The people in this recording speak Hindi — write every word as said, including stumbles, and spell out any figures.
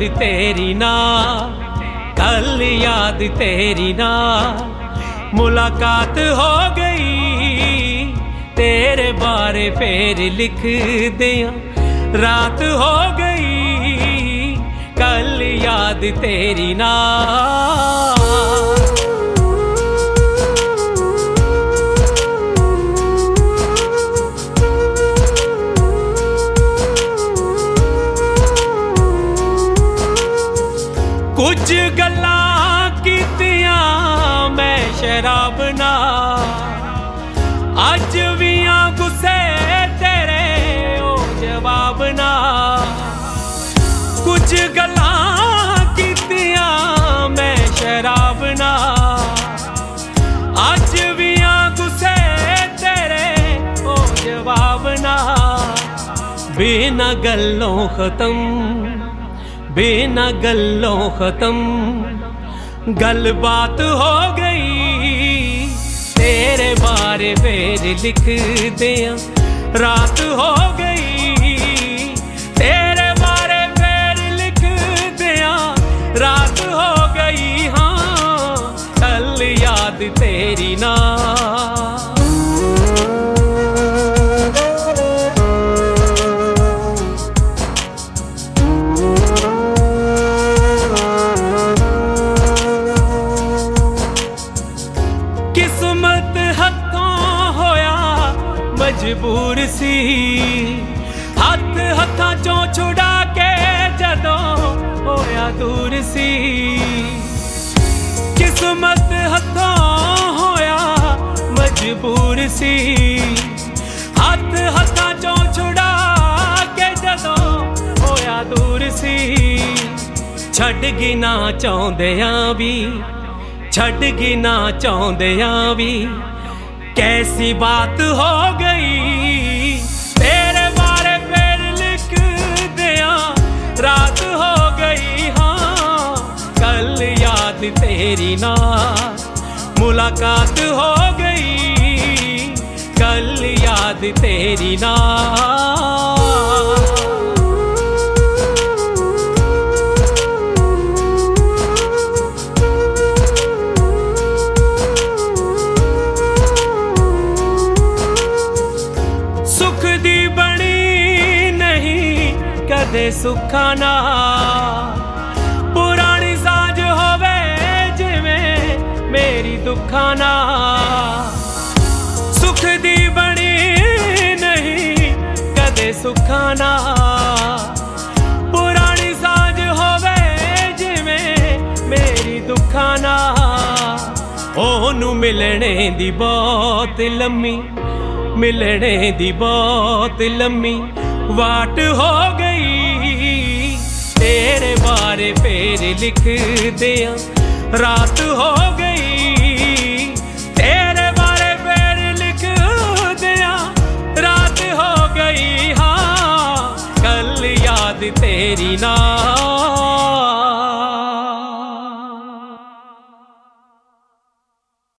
तेरी ना, कल याद तेरी ना, मुलाकात हो गई तेरे बारे फिर लिख दिया। रात हो गई कल याद तेरी ना। कुछ गल्लां कीतियां मैं शराब नाल, अज भी आ गुस्से तेरे ओ जवाब नाल। कुछ गल्लां कीतियां मैं शराब नाल, अज भी आ गुस्से तेरे ओ जवाब नाल। बिना गल्लों खत्म बिना गल्लों खत्म गलबात हो गई तेरे बारे फिर लिख दिया। रात हो गई तेरे बारे फिर लिख दिया। रात हो गई हाँ कल याद तेरी ना। किस्मत हथों होया मजबूर सी, हथ हथां चों छुड़ा के जदों होया दूर सी। किस्मत हथों होया मजबूर सी, हथ हथां चों छुड़ा के जदों होया दूर सी। छड्ड गी ना चाहुंदियां भी, छड्ड गी ना चाहुंदियां भी, कैसी बात हो गई तेरे बारे फिर लिख दिया। रात हो गई हाँ कल याद तेरी ना, मुलाकात हो गई कल याद तेरी ना। सुख दी बनी नहीं कदे सुखा ना, पुरानी साज होवे जिवें मेरी दुखा ना। सुख दी बनी नहीं कदे सुखा ना, पुरानी साज होवे जिवें मेरी दुखा ना। ओनू मिलने दी बहुत लम्मी, मिलने दी बहुत लम्मी वाट हो गई तेरे बारे फिर लिख दिया। रात हो गई तेरे बारे फिर लिख दिया। रात हो गई हाँ कल याद तेरी ना।